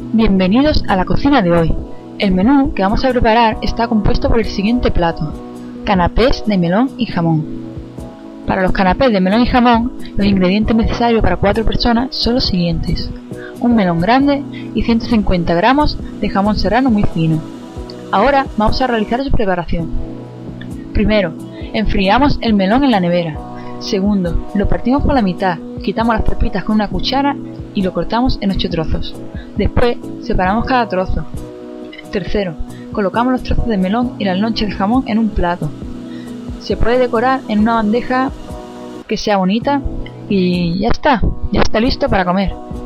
Bienvenidos a la cocina de hoy. El menú que vamos a preparar está compuesto por el siguiente plato: canapés de melón y jamón. Para los canapés de melón y jamón, los ingredientes necesarios para 4 personas son los siguientes: un melón grande y 150 gramos de jamón serrano muy fino. Ahora vamos a realizar su preparación. Primero, enfriamos el melón en la nevera. Segundo, lo partimos por la mitad, quitamos las pepitas con una cuchara y lo cortamos en 8 trozos. Después, separamos cada trozo. Tercero, colocamos los trozos de melón y las lonchas de jamón en un plato. Se puede decorar en una bandeja que sea bonita y ya está listo para comer.